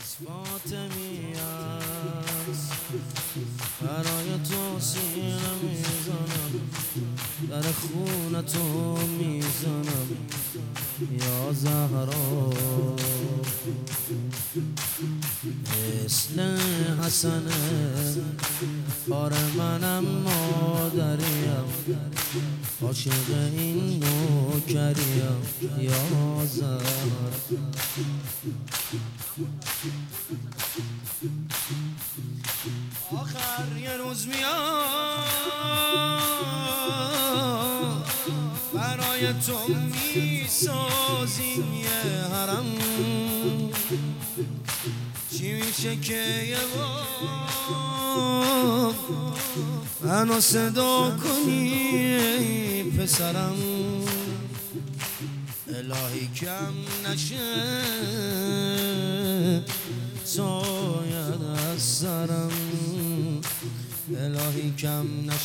فاطمی است برای تو سینه میزنم، در خون تو میزنم یا زهرا. مثل حسنه کار منم مادریم، عاشق این نوکریم یا زهرا. آخر یه روز میاد برای تو میسازیم یه حرم، چی میشه که یه بار منو صدا کنی پسرم، الهی کم نشه سایت از سرم، الهی کم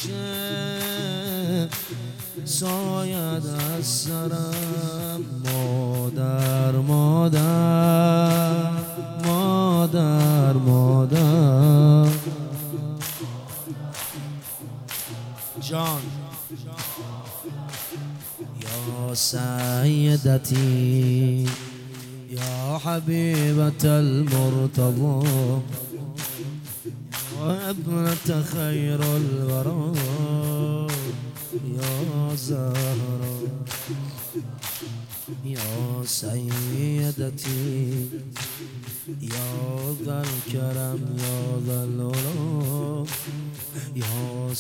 نشه سایت از سرم. مادر مادر مادر مادر جان یا سیدتی یا حبیبت المرتضی و ابنة خیر الورا یا زهرا. یا سیدتی یا ذا الکرم یا ذا العلا، یا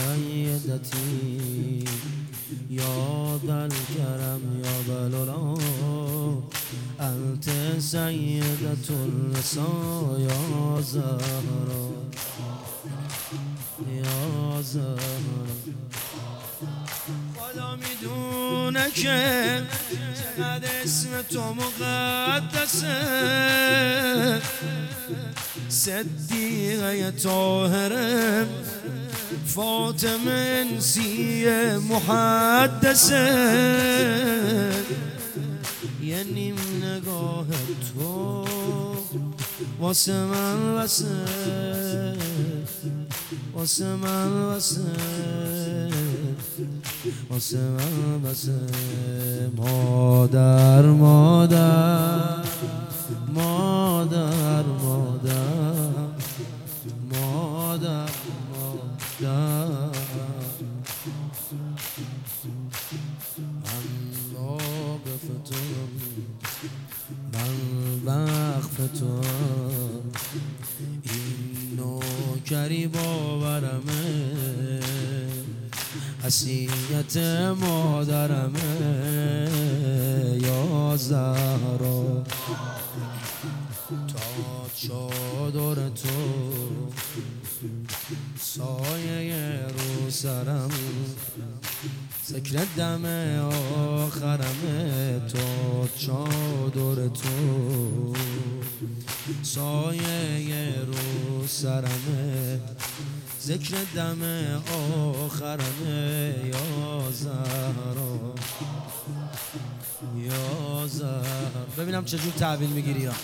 سیدتی یا ذا الکرم یا ذا العلا، انت سیدة النساء یا زهرا یا زهرا. خدا میدونه که چقدر اسم تو مقدسه، صدیقه طاهره فاطمه انسیه محدثه، یه نیم نگاه تو واسه من واسه واسه من واسه واسه من واسه. مادر مادر مادر مادر مادر مادر، من واقف توام، من وقف توام، این نوکری باورمه، حسیت مادرمه یا زهرا. تا چادر تو سایه رو سرم، ذکر دم آخرمه. تا چادر تو سایه رو سرمه، ذکر دم آخرمه یا زهرا یا زهرا. ببینم چجور تحویل میگیری یا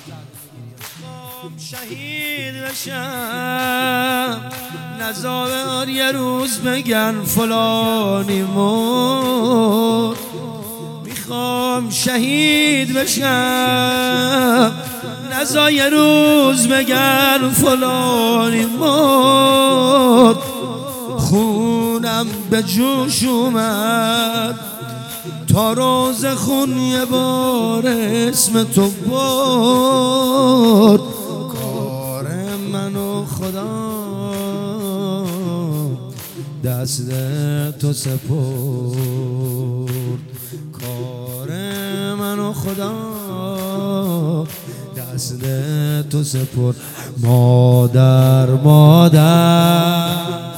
شهید بشم، نزار یه روز بگن فلانی مرد، میخوام شهید بشم، نزار یه روز بگن فلانی مرد، خونم به جوش اومد تا روز خون یه بار اسم تو برد، کار منو خدا دست تو سپرد، کار منو خدا دست تو سپرد. مادر مادر